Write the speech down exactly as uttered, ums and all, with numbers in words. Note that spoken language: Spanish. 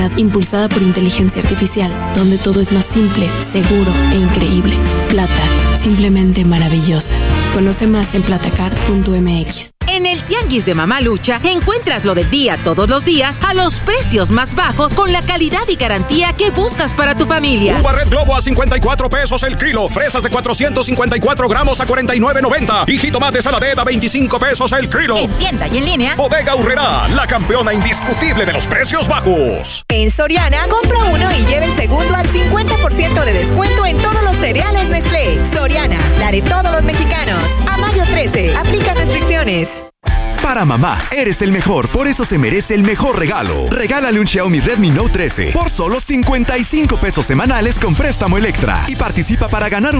impulsada por inteligencia artificial, donde todo es más simple, seguro e increíble. Plata, simplemente maravillosa. Conoce más en platacar punto m x. En el Tianguis de Mamá Lucha encuentras lo del día todos los días a los precios más bajos con la calidad y garantía que buscas para tu familia. Uva Red Globo a cincuenta y cuatro pesos el kilo, fresas de cuatrocientos cincuenta y cuatro gramos a cuarenta y nueve noventa y jitomate Saladet a veinticinco pesos el kilo. En tienda y en línea. Bodega Aurrerá, la campeona indiscutible de los precios bajos. En Soriana, compra uno y lleve el segundo al cincuenta por ciento de descuento en todos los cereales Nestlé. Soriana, la de todos los mexicanos. A mayo trece, aplica restricciones. Para mamá, eres el mejor, por eso se merece el mejor regalo. Regálale un Xiaomi Redmi Note trece por solo cincuenta y cinco pesos semanales con préstamo Electra y participa para ganar un